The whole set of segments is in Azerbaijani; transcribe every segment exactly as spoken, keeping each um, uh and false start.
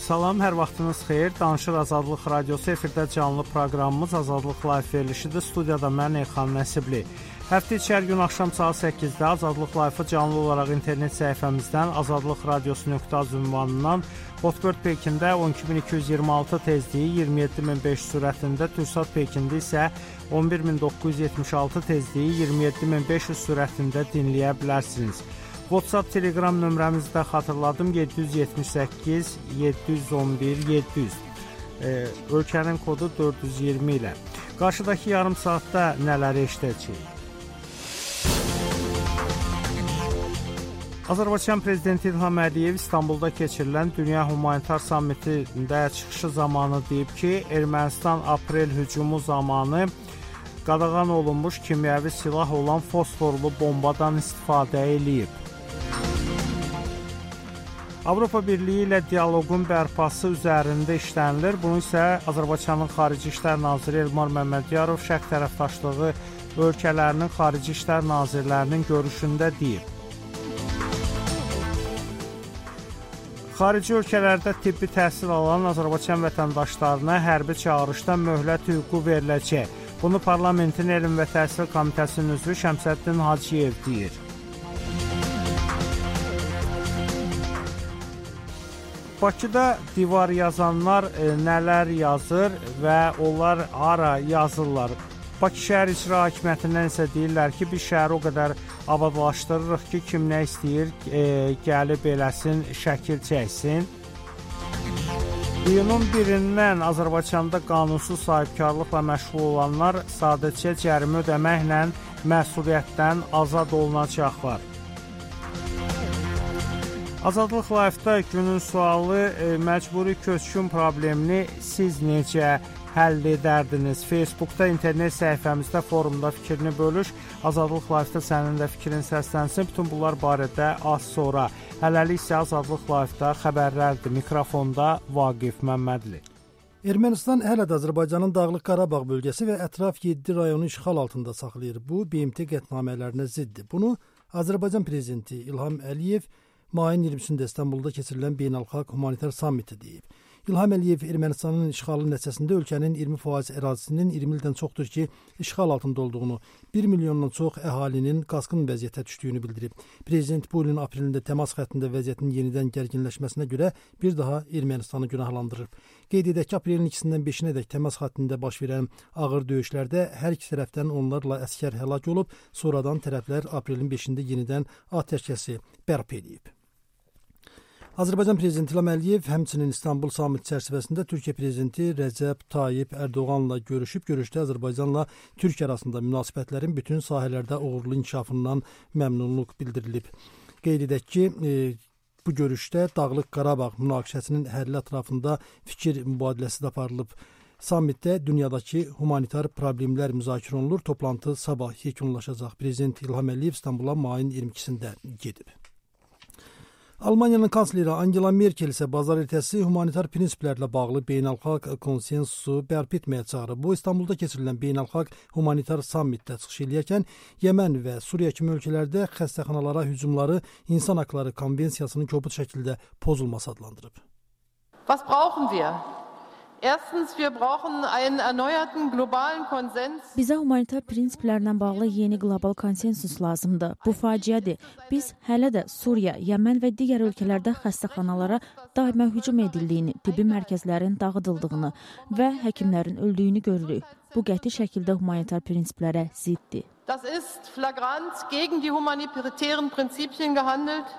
Salam, hər vaxtınız xeyir. Danışır Azadlıq Radiosu efirdə canlı proqramımız Azadlıq Live verilişidir. Studiyada mən Elxan Nəsibli. Həftə içi hər gün axşam saat səkkizdə Azadlıq Live-ı canlı olaraq internet səhifəmizdən azadlıq radiosu nöqtə az ünvanından Hotbird Pekində on iki min iki yüz iyirmi altı tezliyi iyirmi yeddi min beş yüz sürətində, Türksat Pekində isə on bir min doqquz yüz yetmiş altı tezliyi iyirmi yeddi min beş yüz sürətində dinləyə bilərsiniz. WhatsApp, Telegram nömrəmizi də xatırladım, yeddi yüz yetmiş səkkiz yeddi yüz on bir yeddi yüz. E, ölkənin kodu dörd yüz iyirmi ilə. Qarşıdakı yarım saatda nələri eşidəcəyik? Azərbaycan Prezidenti İlham Əliyev İstanbulda keçirilən Dünya Humanitar Sammitində çıxışı zamanı deyib ki, Ermənistan aprel hücumu zamanı qadağan olunmuş kimyəvi silah olan fosforlu bombadan istifadə eləyib. Avropa Birliyi ilə dialoqun bərpası üzərində işlənilir. Bunu isə Azərbaycanın Xarici İşlər Naziri Elmar Məmmədiyarov şərq tərəfdaşlığı ölkələrinin Xarici İşlər Nazirlərinin görüşündə deyib. Xarici ölkələrdə tibbi təhsil alan Azərbaycan vətəndaşlarına hərbi çağırışda möhlət hüququ veriləcək. Bunu Parlamentin Elm və Təhsil Komitəsinin üzvü Şəmsəddin Hacıyev deyir. Bakıda divar yazanlar e, nələr yazır və onlar hara yazırlar? Bakı şəhər icra hakimiyyətindən isə deyirlər ki, bir şəhəri o qədər abadlaşdırırıq ki, kim nə istəyir, e, gəlib eləsin, şəkil çəksin. İyunun birindən Azərbaycanda qanunsuz sahibkarlıqla məşğul olanlar sadəcə cərimə ödəməklə məsuliyyətdən azad olunacaqlar. Azadlıq Live-da günün sualı e, məcburi köçkün problemini siz necə həll edərdiniz? Facebookda, internet səhifəmizdə, forumda fikrini bölüş. Azadlıq Live-da sənin də fikrin səslənsin. Bütün bunlar barədə az sonra. Hələlik isə Azadlıq Live-da xəbərlərdir. Mikrofonda Vaqif Məmmədli. Ermənistan hələ də Azərbaycanın Dağlıq Qarabağ bölgəsi və ətraf yeddi rayonu işğal altında saxlayır. Bu, B M T qətnamələrinə ziddir. Bunu Azərbaycan Prezidenti İlham Əliyev mayın iyirmisində İstanbulda keçirilən beynəlxalq humanitar sammiti deyib. İlham Əliyev Ermənistanın işğalı nəticəsində ölkənin iyirmi faiz ərazisinin iyirmi ildən çoxdur ki, işğal altında olduğunu, bir milyondan çox əhalinin qaçqın vəziyyətə düşdüyünü bildirib. Prezident bu ilin aprelində təmas xəttində vəziyyətin yenidən gərginləşməsinə görə bir daha Ermənistanı günahlandırıb. Qeyd edək ki, aprelin ikisindən beşinədək təmas xəttində baş verən ağır döyüşlərdə hər iki tərəfdən onlarla əsgər həlak olub, sonradan tərəflər aprelin beşində yenidən atəşkəsi bərpa edib. Azərbaycan Prezidenti İlham Əliyev həmçinin İstanbul sammiti çərçivəsində Türkiyə Prezidenti Rəcəb Tayyip Ərdoğanla görüşüb. Görüşdə Azərbaycanla Türkiyə arasında münasibətlərin bütün sahələrdə uğurlu inkişafından məmnunluq bildirilib. Qeyd edək ki, e, bu görüşdə Dağlıq Qarabağ münaqişəsinin həlli ətrafında fikir mübadiləsi də aparılıb. Sammitdə dünyadakı humanitar problemlər müzakirə olunur. Toplantı sabah yekunlaşacaq. Prezident İlham Əliyev İstanbula mayın iyirmi ikisində gedib. Almaniyanın kansleri Angela Merkel isə bazar ertəsi humanitar prinsiplərlə bağlı beynəlxalq konsensusu bərpa etməyə çağırıb. Bu, İstanbulda keçirilən beynəlxalq humanitar sammitdə çıxış eləyərkən Yəmən və Suriya kimi ölkələrdə xəstəxanalara hücumları insan haqları konvensiyasının kobud şəkildə pozulması adlandırıb. Was brauchen wir? Erstens, wir brauchen einen erneuerten globalen Konsens. Bizə humanitar prinsiplərlə bağlı yeni qlobal konsensus lazımdır. Bu faciədir. Biz hələ də Suriya, Yəmən və digər ölkələrdə xəstəxanalara daimə hücum edildiyini, tibbi mərkəzlərin dağıdıldığını və həkimlərin öldüyünü görürük. Bu qəti şəkildə humanitar prinsiplərə ziddir. Das ist flagrant gegen die humanitären Prinzipien gehandelt.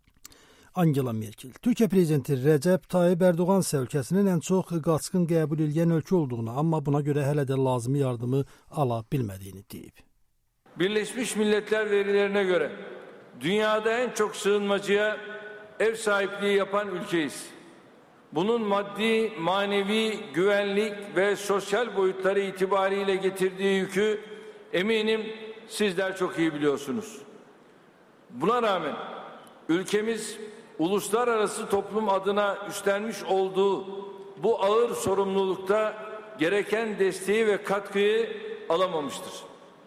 Angela Merkel. Türkiyə Prezidenti Rəcəb Tayyip Ərdoğan isə ölkəsinin ən çox qaçqın qəbul edən ölkə olduğunu, amma buna görə hələ də lazımi yardımı ala bilmədiyini deyib. Birleşmiş Milletler verilerine göre dünyada en çok sığınmacıya ev sahipliği yapan ülkeyiz. Bunun maddi, manevi, güvenlik ve sosyal boyutları itibariyle getirdiği yükü eminim sizler çok iyi biliyorsunuz. Buna rağmen ülkemiz uluslararası toplum adına üstlenmiş olduğu bu ağır sorumlulukta gereken desteği ve katkıyı alamamıştır.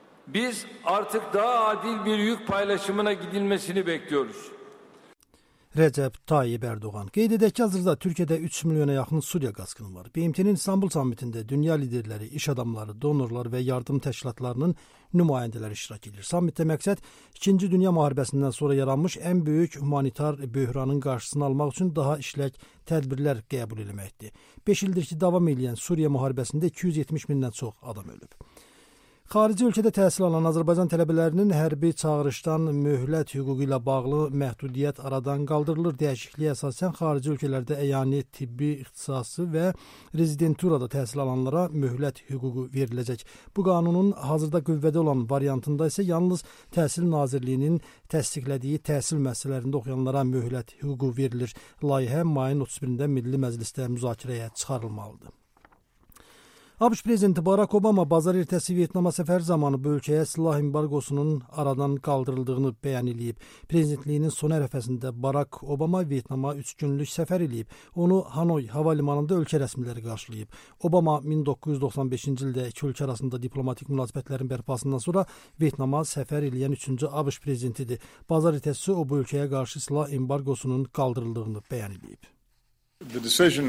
Biz artık daha adil bir yük paylaşımına gidilmesini bekliyoruz. Rəcəb Tayyib Ərdoğan. Qeyd edək ki, hazırda Türkiyədə üç milyona yaxın Suriya qaçqını var. B M T-nin İstanbul sammitində dünya liderləri, iş adamları, donorlar və yardım təşkilatlarının nümayəndələri iştirak edir. Sammitdə məqsəd İkinci Dünya müharibəsindən sonra yaranmış ən böyük humanitar böhranın qarşısını almaq üçün daha işlək tədbirlər qəbul etməkdir. beş ildir ki, davam edən Suriya müharibəsində iki yüz yetmiş mindən çox adam ölüb. Xarici ölkədə təhsil alan Azərbaycan tələbələrinin hərbi çağırışdan möhlət hüququ ilə bağlı məhdudiyyət aradan qaldırılır. Dəyişikliyə əsasən xarici ölkələrdə əyani tibbi ixtisası və rezidenturada təhsil alanlara möhlət hüququ veriləcək. Bu qanunun hazırda qüvvədə olan variantında isə yalnız Təhsil Nazirliyinin təsdiqlədiyi təhsil müəssisələrində oxuyanlara möhlət hüququ verilir. Layihə mayın otuz birində Milli Məclisdə müzakirəyə çıxarılmalıdır. ABŞ prezidenti Barack Obama bazar ertəsi Vyetnama səfəri zamanı bu ölkəyə silah embargosunun aradan qaldırıldığını bəyan edib. Prezidentliyinin son ərəfəsində Barack Obama Vyetnama üç günlük səfər edib. Onu Hanoy hava limanında ölkə rəsmiləri qarşılayıb. Obama min doqquz yüz doxsan beşinci ildə iki ölkə arasında diplomatik münasibətlərin bərpasından sonra Vyetnama səfər edən üçüncü ABŞ prezidentidir. Bazar ertəsi o bu ölkəyə qarşı silah embargosunun qaldırıldığını bəyan edib. The decision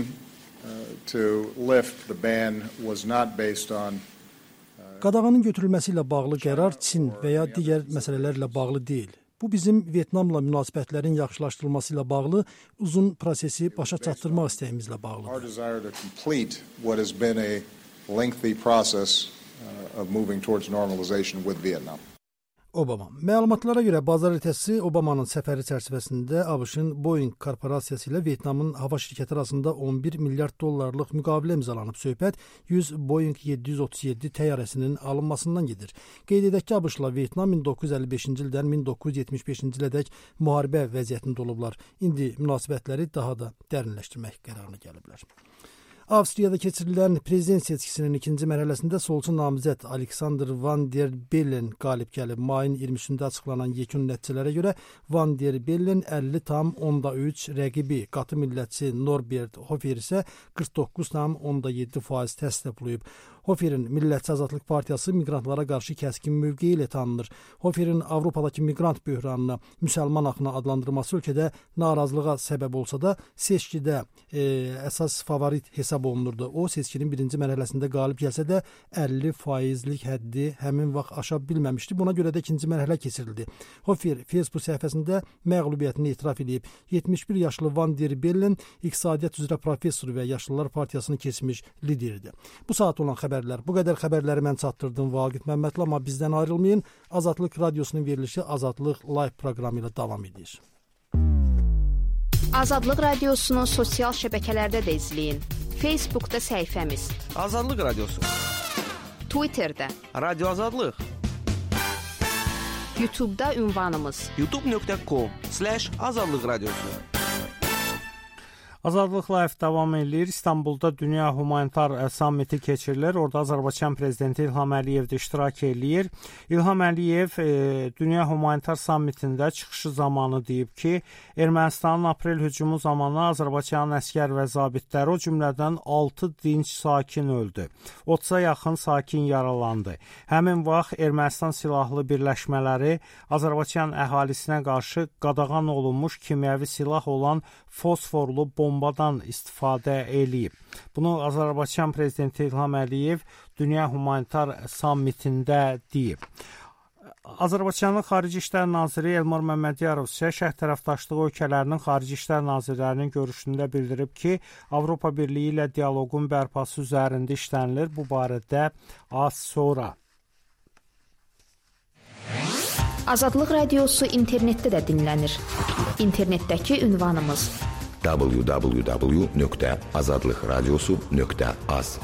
to lift the ban was not based on Qadağanın götürülməsi ilə bağlı qərar Çin və ya digər məsələlərlə bağlı deyil. Bu bizim Vyetnamla münasibətlərin yaxşılaşdırılması ilə bağlı uzun prosesi başa çatdırmaq istəyimizlə bağlıdır. Our desire to complete what has been a lengthy process of moving towards normalization with Vietnam. Obama. Məlumatlara görə bazar ertəsi Obamanın səfəri çərçivəsində ABŞ-ın Boeing korporasiyası ilə Vyetnamın hava şirkəti arasında on bir milyard dollarlıq müqavilə imzalanıb. Söhbət yüz Boeing yeddi yüz otuz yeddi təyyarəsinin alınmasından gedir. Qeyd edək ki, ABŞ-la Vyetnam min doqquz yüz əlli beşinci ildən min doqquz yüz yetmiş beşinci ilədək müharibə vəziyyətində olublar. İndi münasibətləri daha da dərinləşdirmək qərarına gəliblər. Avstriyada keçirilən prezident seçkisinin ikinci mərhələsində solçu namizəd Alexander Van der Bellen qalib gəlib. Mayın iyirmisində açıqlanan yekun nəticələrə görə Van der Bellen əlli tam onda üç, rəqibi qatı millətçi Norbert Hofer isə qırx doqquz tam onda yeddi faiz təsdiqləyib. Hoferin Millətçi Azadlıq Partiyası miqrantlara qarşı kəskin mövqeyi ilə tanınır. Hoferin Avropadakı miqrant böhranını müsəlman axını adlandırması ölkədə narazılığa səbəb olsa da seçkidə e, əsas favorit hesab olunurdu. O seçkinin birinci mərhələsində qalib gəlsə də əlli faizlik həddi həmin vaxt aşa bilməmişdi. Buna görə də ikinci mərhələ keçirildi. Hofer Facebook səhifəsində məğlubiyyətini etiraf edib. yetmiş bir yaşlı Van der Bellen iqtisadiyyat üzrə professor və Yaşlılar Partiyasını keçmiş lideridir. Bu saat olan xəbər Bu qədər xəbərləri mən çatdırdım Vaqif Məmmədli, amma bizdən ayrılmayın. Azadlıq Radiosunun verilişi Azadlıq Live proqramı ilə davam edir. Azadlıq Radiosunu sosial şəbəkələrdə də izləyin. Facebookda səhifəmiz Azadlıq Radiosu, Twitterdə Radio Azadlıq, YouTube'da ünvanımız youtube nöqtə com slash azadlıq radiosu. Azadlıq Live davam edir. İstanbulda Dünya Humanitar Sammiti keçirilir. Orada Azərbaycan Prezidenti İlham Əliyev də iştirak edir. İlham Əliyev e, Dünya Humanitar Sammitində çıxışı zamanı deyib ki, Ermənistanın aprel hücumu zamanı Azərbaycanın əskər və zabitləri, o cümlədən altı dinc sakin öldü. otuza yaxın sakin yaralandı. Həmin vaxt Ermənistan silahlı birləşmələri Azərbaycan əhalisinə qarşı qadağan olunmuş kimyəvi silah olan fosforlu bombadan istifadə eləyib. Bunu Azərbaycan Prezidenti İlham Əliyev Dünya Humanitar Sammitində deyib. Azərbaycanın Xarici İşlər Naziri Elmar Məmmədiyarov isə şərq tərəfdaşlığı ölkələrinin Xarici İşlər Nazirlərinin görüşündə bildirib ki, Avropa Birliyi ilə dialoqun bərpası üzərində işlənilir. Bu barədə az sonra. Azadlıq Radiosu internetdə də dinlənir. İnternetdəki ünvanımız w w w nöqtə azadlıq radiosu nöqtə az.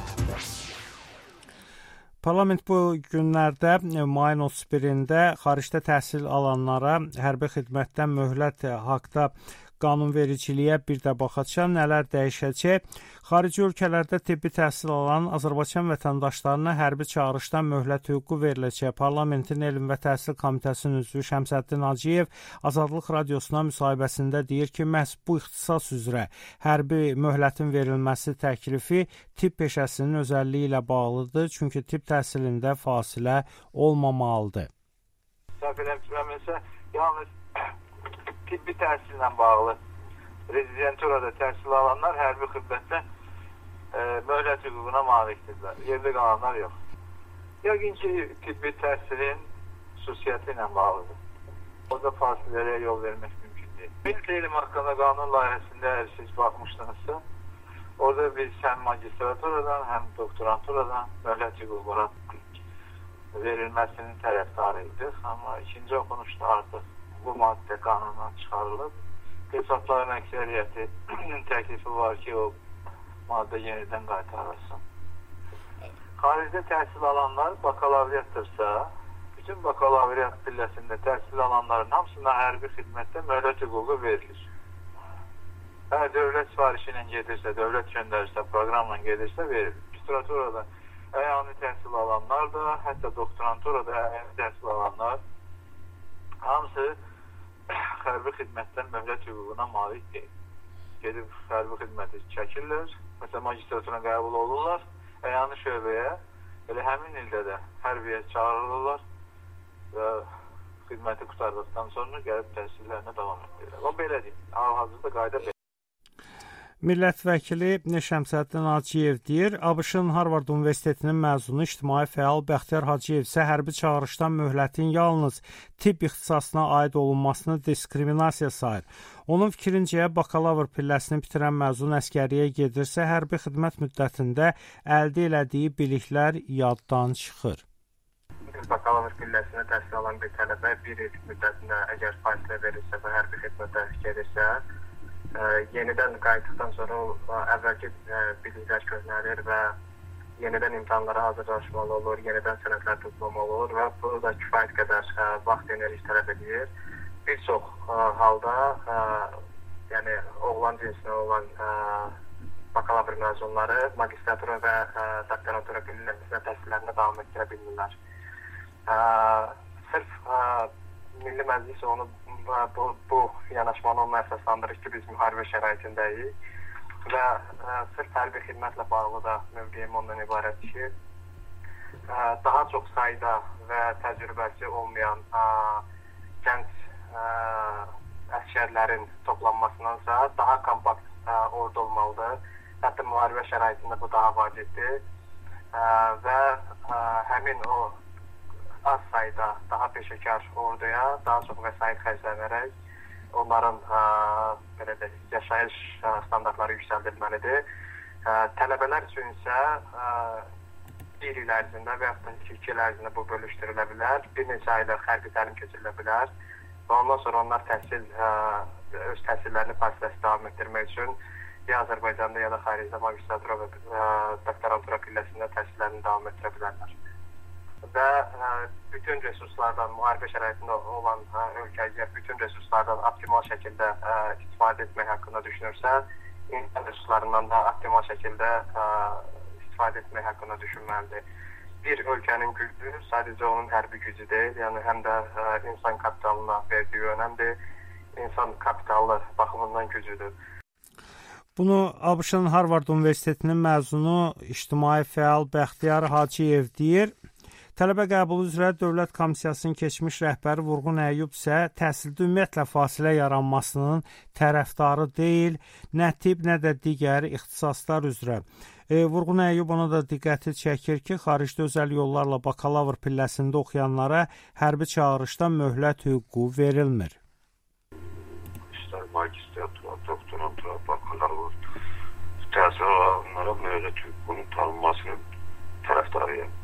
Parlament bu günlərdə mayın otuz birində xaricdə təhsil alanlara hərbi xidmətdən möhlət haqda qanunvericiliyə bir də baxacaq, nələr dəyişəcək. Xarici ölkələrdə tibbi təhsil alan Azərbaycan vətəndaşlarına hərbi çağırışdan möhlət hüququ veriləcək. Parlamentin Elm və Təhsil Komitəsinin üzvü Şəmsəddin Hacıyev Azadlıq Radiosuna müsahibəsində deyir ki, məhz bu ixtisas üzrə hərbi möhlətin verilməsi təklifi tibb peşəsinin özəlliyi ilə bağlıdır, çünki tibb təhsilində fasilə olmamalıdır. Səhv eləmirəmsə, yalnız tibbi təhsillə bağlı rezidenturada təhsil alanlar hərbi xidmətdə e, möhlət hüququna malikdirlər. Yerdə qalanlar yox. Yəqin ki, tibbi təhsilin xüsusiyyəti ilə bağlıdır. Orada fasilələrə yol vermək mümkün deyil. Milli elm haqqında qanun layihəsində əgər siz baxmışdınızsa, orada biz həm magistraturadan, həm doktoranturadan möhlət hüququna verilməsinin tərəfdarıydıq. Amma ikinci oxunuşda artıq bu maddə qanundan çıxarılıb. Deputatların əksəriyyəti təklifi var ki, o maddə yenidən qaytarılsın. Xaricdə təhsil alanlar bakalavriatdırsa, bütün bakalavriat pilləsində təhsil alanların hamısına hərbi xidmətdə möhlət hüququ verilir. Əgər dövlət sifarişi ilə gedirsə, dövlət göndərirsə, proqramla gedirsə, verilir. Magistraturada əyani təhsil alanlar da, hətta doktoranturada əyani təhsil alanlar hamısı hərbi xidmətdən möhlət hüququna malik deyil. Gedib hərbi xidməti çəkirlər, məsələn, magistratura qəbul olurlar, əyani şöbəyə, elə həmin ildə də hərbiyə çağırırlar və xidməti qutardıqdan sonra gəlib təhsillərinə davam edirlər. O belədir, hal-hazırda qayda belədir. Millət vəkili Şəmsəddin Hacıyev deyir, ABŞ-ın Harvard Universitetinin məzunu ictimai fəal Bəxtiyar Hacıyev isə hərbi çağırışdan möhlətin yalnız tibb ixtisasına aid olunmasını diskriminasiya sayır. Onun fikrincə, bakalavr pilləsini bitirən məzun əskəriyə gedirsə, hərbi xidmət müddətində əldə elədiyi biliklər yaddan çıxır. Bakalavr pilləsinə təhsil alan bir tələbə bir il müddətində əgər fasilə verirsə və hərbi xidmətə gedirsə, Ə, yenidən qayıtdıqdan sonra o əvvəlki ə, biliklər köhnəlir və yenidən imtahanlara hazırlaşmalı olur, yenidən sənədlər toplamalı olur və bu da kifayət qədər ə, vaxt enerji tələb edir. Bir çox ə, halda ə, yəni oğlan cinsinə olan ə, bakalavr məzunları magistratura və ə, doktorantura pilləsinə təhsillərinə davam etdirə bilmirlər. Ə, sırf ə, Milli Məclis onu bu, bu yanaşmanı onunla əsaslandırır ki, biz müharibə şəraitindəyik və ə, sırf hərbi xidmətlə bağlı da mövqeyim ondan ibarət ki, ə, daha çox sayda və təcrübəsi olmayan ə, gənc ə, əskərlərin toplanmasındansa daha kompakt ə, ordu olmalıdır. Hətta müharibə şəraitində bu daha vacibdir ə, və ə, həmin o az sayda daha peşəkar orduya daha çox vəsait xərclənərək onların ə, belə də, yaşayış ə, standartları yüksəldilməlidir. Ə, tələbələr üçün isə ə, bir il ərzində və yaxud da iki il ərzində bu bölüşdürülə bilər. Bir neçə aylıq hərbi təlim keçirilə bilər və ondan sonra onlar təhsil, ə, öz təhsillərini fasiləsi davam etdirmək üçün ya Azərbaycanda ya da xaricdə magistratura və ə, doktorantura pilləsində təhsillərini davam etdirə bilərlər. Və ə, bütün resurslardan, müharibə şəraitində olan ə, ölkə bütün resurslardan optimal şəkildə ə, istifadə etmək haqqında düşünürsə, insan resurslarından da optimal şəkildə ə, istifadə etmək haqqında düşünməlidir. Bir ölkənin gücü sadəcə onun hərbi gücü deyil, yəni həm də ə, insan kapitalına verdiyi önəmdir, insan kapitalı baxımından gücüdür. Bunu ABŞ-ın Harvard Universitetinin məzunu ictimai fəal Bəxtiyar Hacıyev deyir. Tələbə qəbulu üzrə Dövlət Komissiyasının keçmiş rəhbəri Vurğun Əyyub isə təhsildə ümumiyyətlə fasilə yaranmasının tərəfdarı deyil, nə tibb, nə də digər ixtisaslar üzrə. E, Vurğun Əyyub ona da diqqəti çəkir ki, xaricdə özəl yollarla bakalavr pilləsində oxuyanlara hərbi çağırışdan möhlət hüququ verilmir. İstər magistratura, doktorantura, bakalavr təhsil alanlara möhlət hüququnun tanınmasının tərəfdarıyam.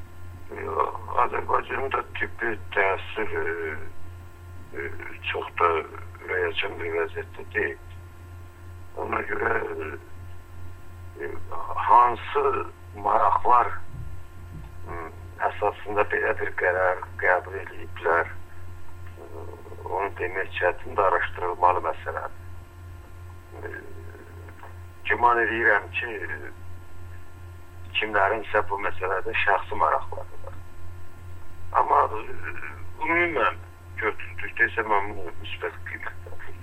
Azərbaycanda tibbi təhsil e, e, çox da ürəyəcən bir vəziyyətdə deyil. Ona görə e, hansı maraqlar e, əsasında belə bir qərar qəbul ediblər, e, onu demək çətin də araşdırılmalı məsələdir. E, güman edirəm ki, kimlərin isə bu məsələdə şəxsi maraqları var. Amma ümumən götürdükdə isə məmnun müsbət qiymətdir.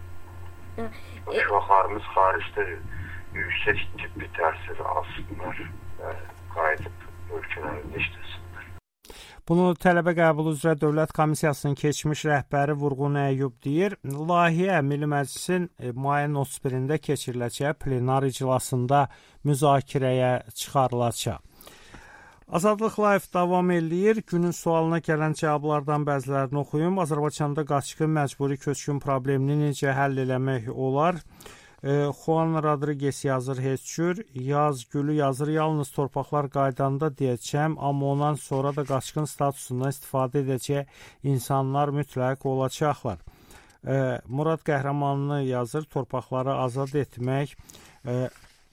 Uşaqlarımız xaricdə yüksək tibbi təhsil alsınlar və qayıdıb ölkələrində işləsinlər. Bunu tələbə qəbulu üzrə Dövlət Komissiyasının keçmiş rəhbəri Vurğun Əyyub deyir. Layihə Milli Məclisin mayın otuz birində keçiriləcək plenar iclasında müzakirəyə çıxarılacaq. Azadlıq Live davam eləyir. Günün sualına gələn cavablardan bəzilərini oxuyum. Azərbaycanda qaçqın məcburi köçkün problemini necə həll eləmək olar? E, Juan Rodriguez yazır heç cür. Yaz Gülü yazır, yalnız torpaqlar qaydanda deyəcəm, amma ondan sonra da qaçqın statusundan istifadə edəcək insanlar mütləq olacaqlar. E, Murad Qəhrəmanlı yazır, torpaqları azad etmək. E,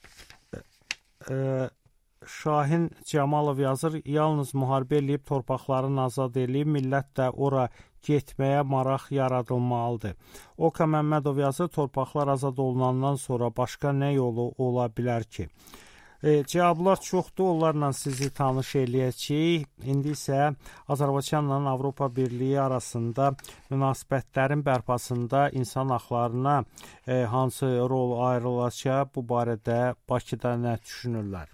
e, Şahin Cəmalov yazır, yalnız müharibə eləyib torpaqlarını azad eləyib, millət də ora getməyə maraq yaradılmalıdır. Oka Məmmədov yazır, torpaqlar azad olunandan sonra başqa nə yolu ola bilər ki? E, cavablar çoxdur, onlarla sizi tanış eləyəcəyik. İndi isə Azərbaycanla Avropa Birliyi arasında münasibətlərin bərpasında insan haqlarına e, hansı rol ayrılacaq, bu barədə Bakıda nə düşünürlər?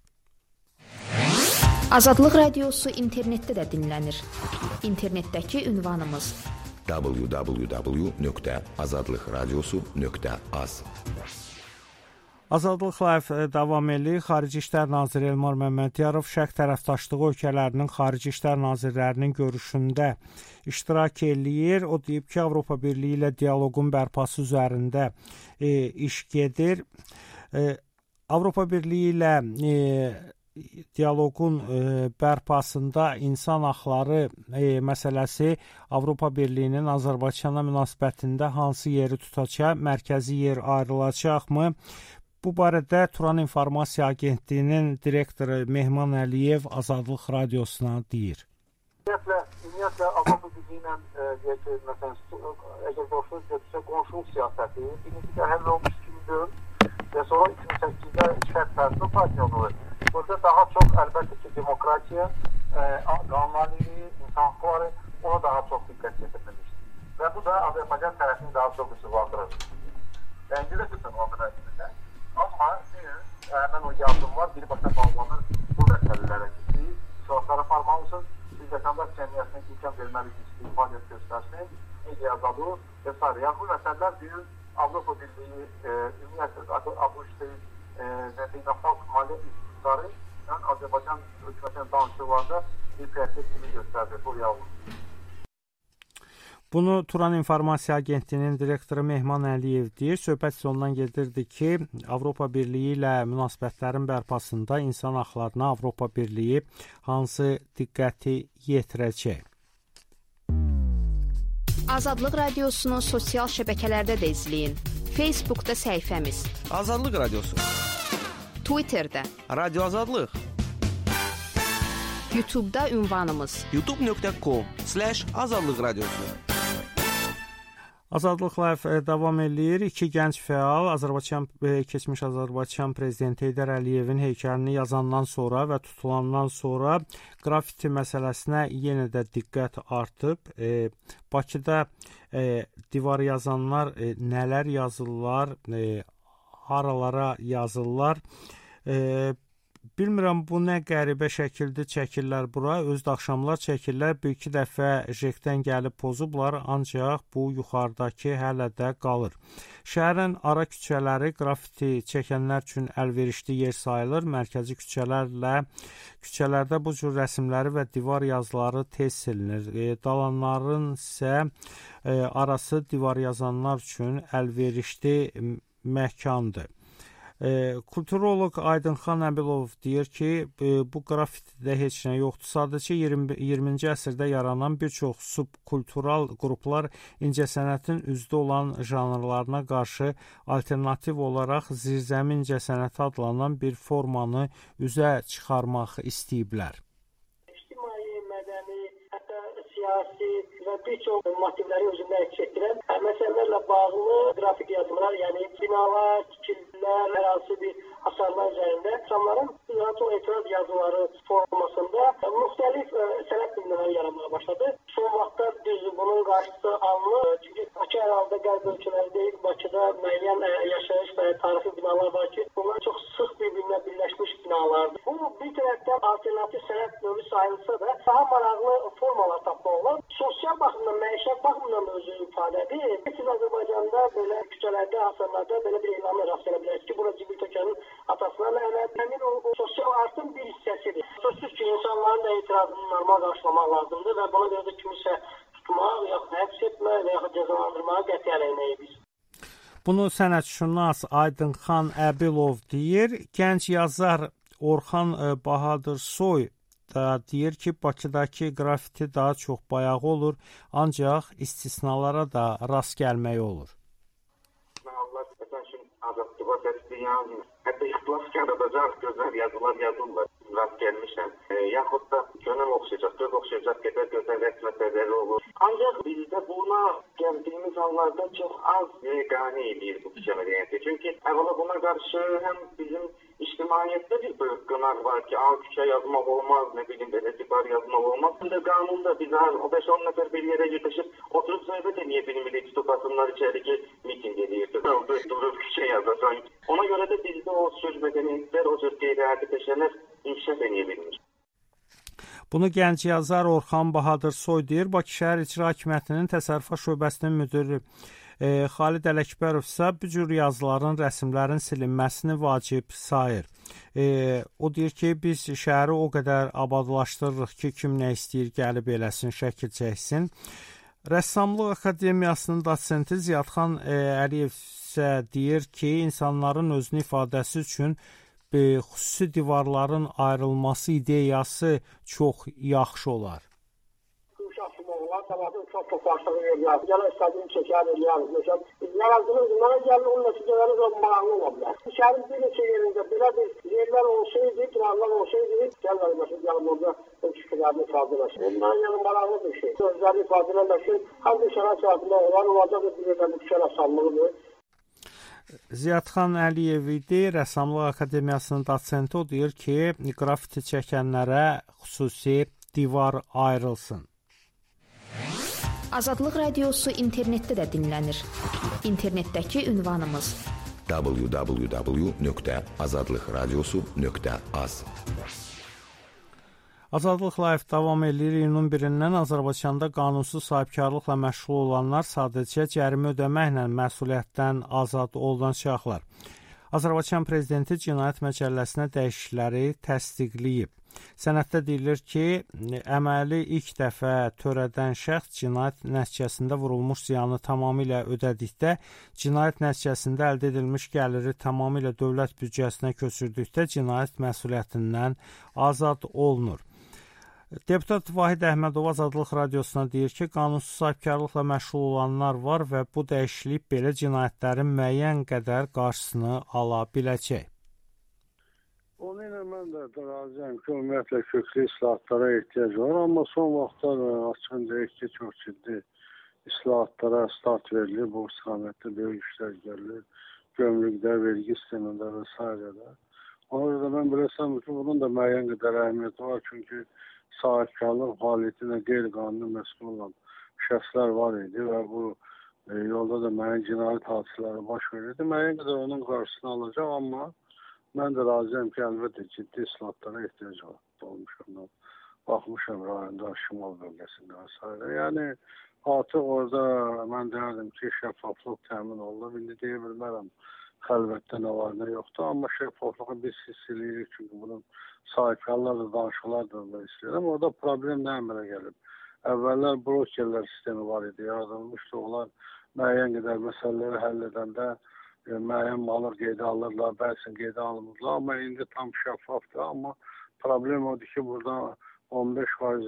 Azadlıq Radiosu internetdə də dinlənir. İnternetdəki ünvanımız w w w nöqtə azadlıq radiosu nöqtə az. Azadlıq Live davam edir. Xarici İşlər Naziri Elmar Məmmədiyarov Şərq tərəfdaşlığı ölkələrinin xarici İşlər Nazirlərinin görüşündə iştirak eləyir. O deyib ki, Avropa Birliyi ilə dialoqun bərpası üzərində e, iş gedir. E, Avropa Birliyi ilə e, dialoqun e, bərpasında insan haqları e, məsələsi Avropa Birliyinin Azərbaycana münasibətində hansı yeri tutacaq, mərkəzi yer ayrılacaqmı? Bu barədə Turan İnformasiya Agentliyinin direktoru Mehman Əliyev Azadlıq Radiosuna deyir. Ümumiyyətlə, ümumiyyətlə Avropa Birliyi ilə deyək ki, məsələn, əgər dostluq götürsə, qonşuluq siyasəti birinci də həll olmuş kimi deyil və sonra iki min səkkizdə şərt tərsi partiyalıdır. Burada daha çox əlbəttə ki, demokratiya, e, qanunvericiliyi, insan haqları ona daha çox diqqət yetirilmişdir. Və bu da Azərbaycan tərəfini daha çox üstünləşdirir. Bence de kısım olmalıdır. Amma sizin hemen o yardım var, biri başa bağlanır, bu məsələlərə gitti, şartlara parmalısınız, biz vətəndaş cəmiyyətinə imkan verməlisiniz, fəaliyyət göstərsin, media azadlığı və s. Yəni bu məsələlər büyük Avropa Birliyi, e, ümumiyyətlə, Avropa və beynəlxalq maliyyə istiqdarı yəni Azərbaycan hökumətinin danışıqlarında bir prioritet kimi göstərdi bu reallığı. Bunu Turan İnformasiya Agentliyinin direktoru Mehman Əliyev deyir. Söhbət ondan gedirdi ki, Avropa Birliyi ilə münasibətlərin bərpasında insan haqlarına Avropa Birliyi hansı diqqəti yetirəcək? Azadlıq Radiosunu sosial şəbəkələrdə də izləyin. Facebookda səhifəmiz Azadlıq Radiosu, Twitterdə Radio Azadlıq, YouTube'da ünvanımız youtube nöqtə com slash azadlıq radiosu. Azadlıq Live davam eləyir. İki gənc fəal Azərbaycan keçmiş Azərbaycan prezidenti Heydər Əliyevin heykəlini yazandan sonra və tutulandan sonra qrafiti məsələsinə yenə də diqqət artıb. E, Bakıda e, divar yazanlar e, nələr yazırlar, e, haralara yazırlar. E, Bilmirəm, bu nə qəribə şəkildə çəkirlər bura, özdə axşamlar çəkirlər, bir-iki dəfə jekdən gəlib pozublar, ancaq bu yuxarıdakı hələ də qalır. Şəhərin ara küçələri qrafiti çəkənlər üçün əlverişli yer sayılır, mərkəzi küçələrlə küçələrdə bu cür rəsmləri və divar yazıları tez silinir. E, dalanların isə e, arası divar yazanlar üçün əlverişli məkandır. E, kulturolog Aydınxan Əbilov deyir ki, e, bu qrafitidə heç nə yoxdur. Sadəcə iyirminci əsrdə yaranan bir çox subkultural qruplar incəsənətin üzdə olan janrlarına qarşı alternativ olaraq zirzəmi incəsənəti adlanan bir formanı üzə çıxarmaq istəyiblər. İctimai, mədəni, hətta siyasi və bir çox motivləri özündə əks etdirən məsələlərlə bağlı qrafik yazılar, yəni binalar, tikililər, hər hansı bir hasarlar üzərində insanların daha çox etiraz yazıları formasında müxtəlif sənət nümunələri yaranmaya başladı. Son vaxtlar düzdür, bunun qarşısı alınır. Çünki Bakı ərazide qərb ölkələri deyil, Bakıda müəyyən yaşayış və tarixi binalar var ki, bunlar çox sıx bir-birinə birləşmiş binalardır. Bu bir tərəfdən alternativ sənət növü sayılsa da daha maraqlı formalar tapmaq olar. Sosial baxımdan, məişət baxımdan da özü ifadədir. Siz Azərbaycanda belə küçələrdə, hasarlarda belə bir elanla rast gələ bilərsiniz ki, bura Cibil Tökənin atasına lənət. Həmin o, o sosial artım bir hissəsidir. Sözsüz ki, insanların da etirazını normal qarşılamaq lazımdır və buna görə də kimisə tutmaq, yaxud həbs etmək və yaxud cəzalandırmağa qətiyyən eləyirik. Bunu sənətşünas Aydınxan Əbilov deyir. Gənc yazar Orxan Bahadır Soy da deyir ki, Bakıdakı qrafiti daha çox bayağı olur, ancaq istisnalara da rast gəlmək olur. Allah üçün azadlığa səsləyən, hətta ixtilaf yaradacaq gözəl yazılar yazırlar, rast gəlmişəm. E, yaxud da könül oxşayacaq, göz oxşayacaq qədər gözəl rəsmətləri olur. Ancaq bizdə buna gəldiyimiz hallarda çox az yeganə edir bu küçə mədəniyyəti. Çünki əvvəla buna qarşı həm bizim İctimaiyyətdə bir böyük qınaq var ki, al küçə yazmaq olmaz, nə bilim, belə divar yazmaq olmaz. Bir də qanunda biz o beş on nəfər bir yerə yetişib, oturub söhbət eləyə bilmirik, tutubasınlar içəri ki, miting edirdi. Durub küçə yazasan. Ona görə də bizdə o söz mədəniyyətlər, o cür qeyri-adi peşələr inkişaf eləyə bilmir. Bunu gənc yazar Orxan Bahadır Soy deyir. Bakı şəhər İcra Hakimiyyətinin təsərrüfat şöbəsinin müdiri E, Xalid Ələkbərov isə bu cür yazıların, rəsmlərin silinməsini vacib sayır. E, o deyir ki, biz şəhəri o qədər abadlaşdırırıq ki, kim nə istəyir gəlib eləsin, şəkil çəksin. Rəssamlıq Akademiyasının dosenti Ziyadxan e, Əliyev isə deyir ki, insanların özünü ifadəsi üçün e, xüsusi divarların ayrılması ideyası çox yaxşı olar. Sabahın çok çok başlığı veriyor. Yana istediğini çeker veriyor. Mesela yarazdığınız günlere geldi, onun neticeleri de bağlı olabilir. Şehrin bir neçe yerinde böyle bir yerler olsaydı, durarlar olsaydı, gelmedi mesela gelip orada fikirlerini ifadeleşin. Onların yanı bağlı bir şey. Sözlerini ifadeleşin. Hangi şehir saatinde olan olacak bir yerden bir şehir sanmılıdır. Ziyadxan Əliyev idi, Rəssamlıq Akademiyasının dosenti. O deyir ki, qrafiti çəkənlərə xüsusi divar ayrılsın. Azadlıq Radiosu internetdə də dinlənir. İnternetdəki ünvanımız w w w nöqtə azadlıqradiosu nöqtə az. Azadlıq Live davam edir. İyunun birindən Azərbaycanda qanunsuz sahibkarlıqla məşğul olanlar sadəcə cərimə ödəməklə məsuliyyətdən azad olunacaqlar. Azərbaycan Prezidenti Cinayət Məcəlləsinə dəyişiklikləri təsdiqləyib. Sənəddə deyilir ki, əməli ilk dəfə törədən şəxs cinayət nəticəsində vurulmuş ziyanı tamamilə ödədikdə, cinayət nəticəsində əldə edilmiş gəliri tamamilə dövlət büdcəsinə köçürdükdə cinayət məsuliyyətindən azad olunur. Deputat Vahid Əhmədov Azadlıq Radiosuna deyir ki, qanunsuz sahibkarlıqla məşğul olanlar var və bu dəyişiklik belə cinayətlərin müəyyən qədər qarşısını ala biləcək. Onu ilə mən də razıyam ki, ümumiyyətlə köklü islahatlara ehtiyac var, amma son vaxtlar açığın deyək ki, çox ciddi islahatlara start verilir, bu istiqamətdə böyük işlər gəlir, gömrükdə, vergi sistemində və s. Ona görə də mən bilesəm ki, bunun da müəyyən qədər əhəmiyyəti var, çünki sahibkarlıq fəaliyyətinə qeyri-qanuni məsul olan şəxslər var idi və bu e, yolda da müəyyən cinayət hadisələri baş verirdi. Müəyyən qədər onun qarşısını alacaq, amma mən də razıyam ki, əlbəttə ciddi islahatlara ehtiyac olmuşam. Baxmışam rayonda, şimal bölgəsində və s. Yəni, artıq orada mən deyərdim ki, şəffaflıq təmin olunur. İndi deyə bilmərəm, xəlvətdə nə var, nə yoxdur. Amma şəffaflığı biz hiss edirik, çünki bunun sahibkarlarla danışıqlar da istəyirəm. Orada problem nə əmələ gəlib? Əvvəllər brokerlər sistemi var idi, yaradılmışdı. Onlar müəyyən qədər məsələləri həll edəndə müəyyən malı qeydə alırlar, bəzən qeydə alınırlar, amma indi tam şəffafdır. Amma problem odur ki, burada on beş faiz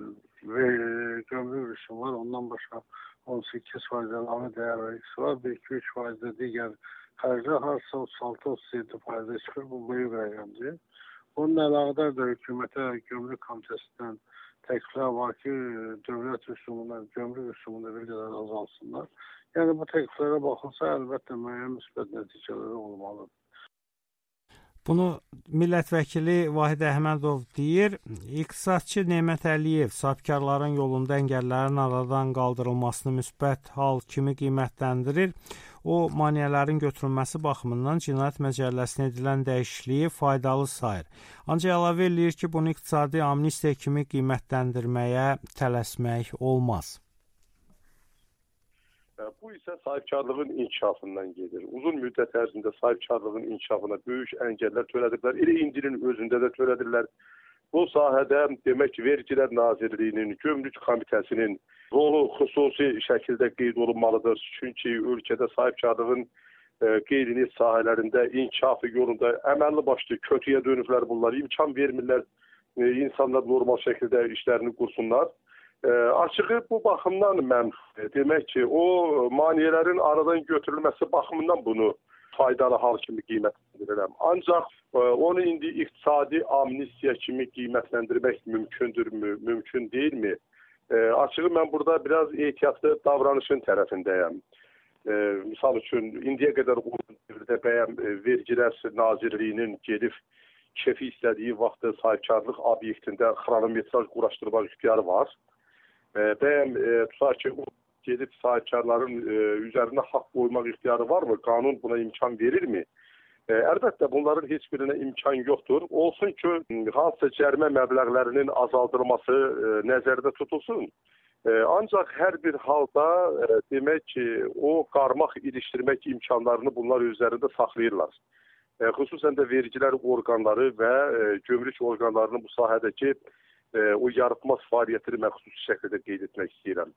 gömrük rüsumu var, ondan başqa on səkkiz faiz əlavə dəyər vergisi var, bir iki üç faiz də digər xərclər, harca otuz altı otuz yeddi faizdə çıxır, bu böyük rəqəmdir. Bunun əlaqədar da hökumətə gömrük komitəsindən təkliflər var ki, dövlət rüsumuna, gömrük rüsumunda bir qədər azalsınlar. Yəni bu təkliflərə baxılsa, əlbəttə müəyyən müsbət nəticələri olmalıdır. Bunu millət vəkili Vahid Əhmədov deyir. İqtisadçı Nemət Əliyev sahibkarların yolunda əngəllərin aradan qaldırılmasını müsbət hal kimi qiymətləndirir. O, maneələrin götürülməsi baxımından Cinayət Məcəlləsinə edilən dəyişikliyi faydalı sayır. Ancaq əlavə eləyir ki, bunu iqtisadi amnistiya kimi qiymətləndirməyə tələsmək olmaz. Bu isə sahibkarlığın inkişafından gedir. Uzun müddət ərzində sahibkarlığın inkişafına böyük əngəllər törədirlər. Elə indinin özündə də törədirlər. Bu sahədə demək ki, Vergilər Nazirliyinin, Gömrük Komitəsinin rolu xüsusi şəkildə qeyd olunmalıdır. Çünki ölkədə sahibkarlığın e, qeyri-neft sahələrində inkişafı yolunda əməlli başlı kötüyə dönüblər bunlar. İmkan vermirlər e, insanlar normal şəkildə işlərini qursunlar. E, açığı bu baxımdan mən e, demək ki, o maniyələrin aradan götürülməsi baxımından bunu faydalı hal kimi qiymətləndirirəm. Ancaq e, onu indi iqtisadi amnistiya kimi qiymətləndirmək mümkündürmü, mümkün deyilmi? E, açığı mən burada biraz ehtiyatlı davranışın tərəfindəyəm. E, misal üçün, indiyə qədər orada bəyəm e, Vergilər Nazirliyinin gedib kefi istədiyi vaxtı sahibkarlıq obyektində xronometraj quraşdırmaq ixtiyarı var. E, bəyəm e, tutaq ki, gedib sahibkarların e, üzərinə haqq qoymaq ixtiyarı varmı? Qanun buna imkan verirmi? E, əlbəttə, bunların heç birinə imkan yoxdur. Olsun ki, hansısa cərimə məbləğlərinin azaldılması e, nəzərdə tutulsun. E, ancaq hər bir halda e, demək ki, o qarmaq ilişdirmək imkanlarını bunlar özlərində saxlayırlar. E, xüsusən də vergilər orqanları və e, gömrük orqanlarının bu sahədəki e, o yarıtmaz fəaliyyətini mən xüsusi şəkildə qeyd etmək istəyirəm.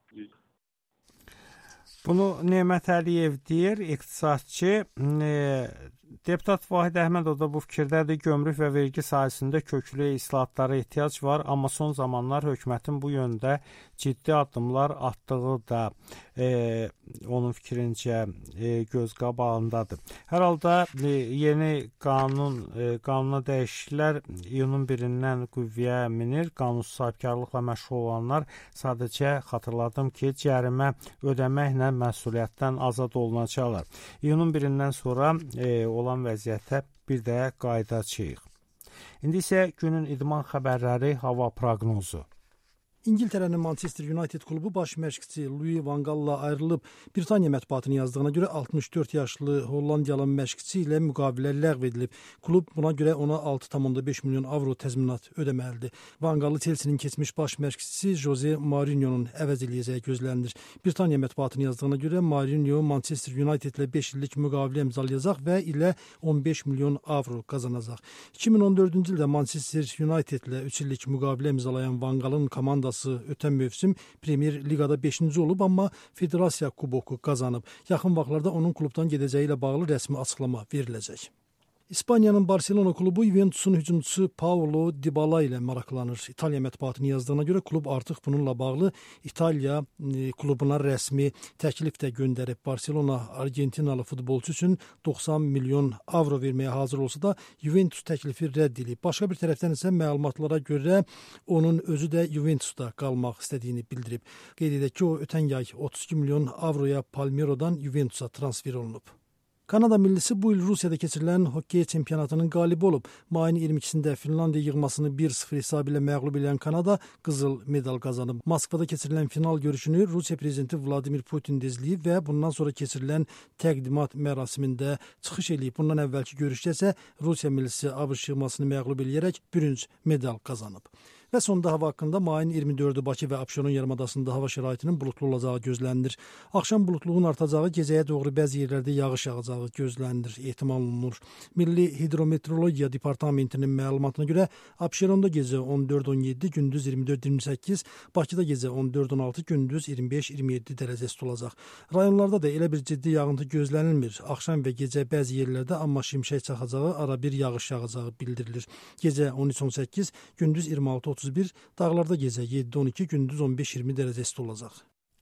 Bunu Nemət Əliyev deyir, iqtisadçı. E, deputat Vahid Əhmədov da bu fikirdədir. Gömrük və vergi sahəsində köklü islahatlara ehtiyac var, amma son zamanlar hökumətin bu yöndə ciddi addımlar atdığı da e, onun fikrincə e, göz qabağındadır. Hər halda e, yeni qanun e, qanuna dəyişikliklər iyunun birindən qüvvəyə minir. Qanunsuz sahibkarlıqla məşğul olanlar sadəcə xatırladım ki, cərimə ödəməklə məsuliyyətdən azad olunacaqlar. İyunun birindən sonra e, olan vəziyyətə bir də qayıdacağıq. İndi isə günün idman xəbərləri, hava proqnozu. İngiltərənin Manchester United klubu baş məşqçisi Louis van Gaalla ayrılıb. Britaniya mətbuatının yazdığına görə altmış dörd yaşlı Hollandiyalı məşqçi ilə müqavilə ləğv edilib. Klub buna görə ona altı tam onda beş milyon avro təzminat ödəməlidir. Van Gaallı Chelsea'nin keçmiş baş məşqçisi Jose Mourinho'nun əvəz eləyəcəyi gözlənilir. Britaniya mətbuatının yazdığına görə Mourinho Manchester United ilə beş illik müqavilə imzalayacaq və ilə on beş milyon avro qazanacaq. iki min on dördüncü ildə Manchester United ilə üç illik müqavilə imzalayan Van Gaalın komandası ötən mövsüm Premier Liqada beşinci olub, amma Federasiya kuboku qazanıb. Yaxın vaxtlarda onun klubdan gedəcəyi ilə bağlı rəsmi açıqlama veriləcək. İspaniyanın Barcelona klubu Juventusun hücumçusu Paulo Dybala ilə maraqlanır. İtaliya mətbuatının yazdığına görə klub artıq bununla bağlı İtaliya klubuna rəsmi təklif də göndərib. Barcelona Argentinalı futbolçu üçün doxsan milyon avro verməyə hazır olsa da Juventus təklifi rədd edib. Başqa bir tərəfdən isə məlumatlara görə onun özü də Juventusda qalmaq istədiyini bildirib. Qeyd edək ki, o ötən yay otuz iki milyon avroya Palmeirodan Juventusa transfer olunub. Kanada millisi bu il Rusiyada keçirilən hokkey çempionatının qalibi olub. Mayın iyirmi ikisində Finlandiya yığmasını bir sıfır hesabı ilə məğlub edən Kanada qızıl medal qazanıb. Moskvada keçirilən final görüşünü Rusiya prezidenti Vladimir Putin izləyib və bundan sonra keçirilən təqdimat mərasimində çıxış edib. Bundan əvvəlki görüşdə isə Rusiya millisi ABŞ yığmasını məğlub eləyərək bürünc medal qazanıb. Və sonda hava haqqında mayın iyirmi dördü Bakı və Abşeron yarımadasında hava şəraitinin buludlu olacağı gözlənilir. Axşam buludluğun artacağı, gecəyə doğru bəzi yerlərdə yağış yağacağı gözlənilir, ehtimal olunur. Milli Hidrometeorologiya Departamentinin məlumatına görə Abşeronda gecə on dörd on yeddi, gündüz iyirmi dörd iyirmi səkkiz, Bakıda gecə on dörd on altı, gündüz iyirmi beş iyirmi yeddi dərəcə isti olacaq. Rayonlarda da elə bir ciddi yağıntı gözlənilmir. Axşam və gecə bəzi yerlərdə amma şimşək çaxacağı, ara bir yağış yağacağı bildirilir. Gecə on üç on səkkiz, gündüz iyirmi altı otuz bir, dağlarda gecə yeddi on iki, gündüz on beş iyirmi dərəcə isti olacaq.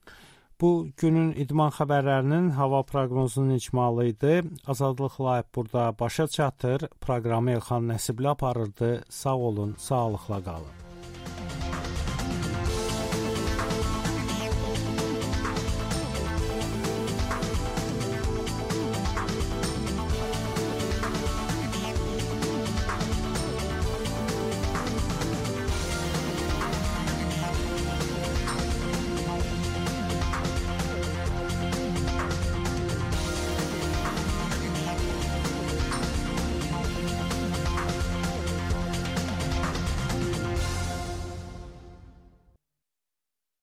Bu günün idman xəbərlərinin hava proqnozunun icmalı idi. Azadlıq Live burada başa çatır. Proqramı Elxan Nəsibli aparırdı. Sağ olun, sağlıqla qalın.